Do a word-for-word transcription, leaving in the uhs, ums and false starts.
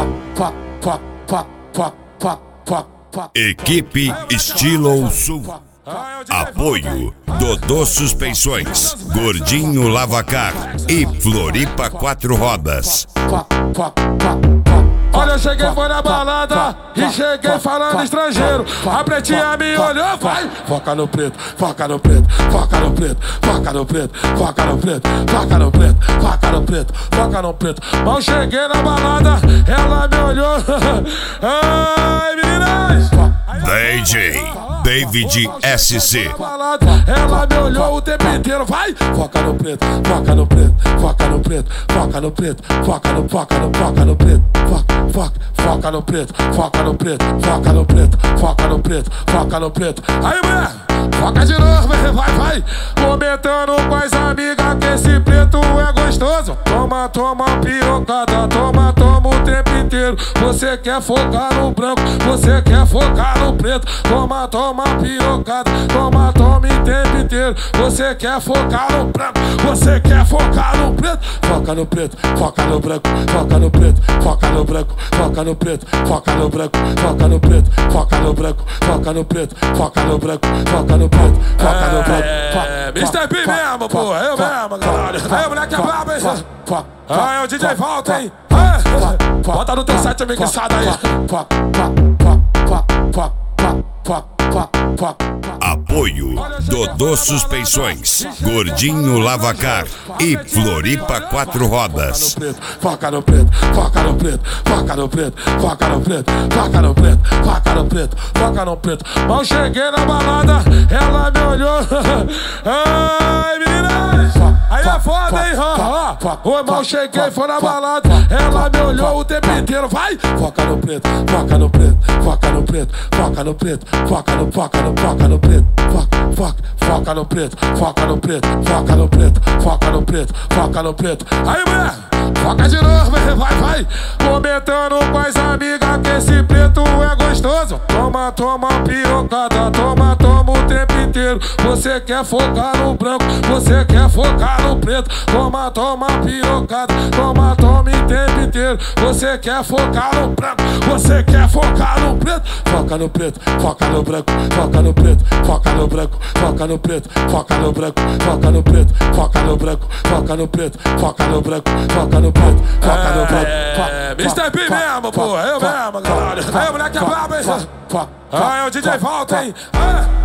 Equipe Estilo Sul. Apoio Dodô Suspensões, Gordinho Lavacar e Floripa Quatro Rodas. Olha, eu cheguei, foi na balada e cheguei falando estrangeiro. A pretinha me olhou, vai. Foca no preto, foca no preto, foca no preto, foca no preto, foca no preto, foca no preto, foca no preto, foca no preto. Mal cheguei na balada, ela me olhou. Ai, meninas! D J David S C. Ela me olhou o tempo inteiro, vai! Foca no preto, foca no preto, foca no preto, foca no preto, foca no, foca no, foca no preto, foca, foca, foca no preto, foca no preto, foca no preto, foca no preto, foca no preto. Aí, mulher! Foca de novo, vai, vai! Comentando com as amigas que esse preto é gostoso. Toma, toma pirocada, toma, toma o tempo inteiro. Você quer focar no branco, você quer focar no preto. Toma, toma pirocada, toma, toma o tempo inteiro. Você quer focar no branco, você quer focar no preto. Foca no preto, foca no branco, foca no preto, foca no branco, foca no preto, foca no branco, foca no preto, foca no branco, foca no preto, foca no branco, foca no preto, foca no branco. É, mister P mesmo, pô, eu mesmo, caralho. Aí, moleque é brabo, hein? Ah, é o D J Volta, hein? Bota no teu set mixado aí. Apoio Dodô Suspensões, Gordinho Lavacar e Floripa Quatro Rodas. Foca no preto, foca no preto, foca no preto, foca no preto, foca no preto, foca no preto, foca no preto. Mal cheguei na balada, ela me olhou. Ai, meninas! Aí é foda, hein? Oi, mal cheguei, foi na balada, ela me olhou o tempo inteiro, vai! Foca no preto, foca no preto, foca no preto, foca no preto, foca no, foca no, foca no preto, foca, foca, foca no preto, foca no preto, foca no preto, foca no preto, foca no preto. Aí, mulher! Foca de novo, vai, vai! Comentando com as amigas que esse preto é gostoso. Toma, toma pirocada, toma, toma o tempo inteiro. Você quer focar no branco, você quer focar no preto. Toma, toma pirocada, toma, toma o tempo inteiro. Você quer focar no branco, você quer focar no preto. Foca no preto, foca no branco, foca no preto, foca no branco, foca no preto, foca no branco, foca no preto, foca no branco, foca no preto, foca no branco, foca no preto, foca no branco. É, mister P mesmo, pô, eu mesmo, caralho. Aí, moleque é brabo, hein? Ah, é o D J Volta, hein?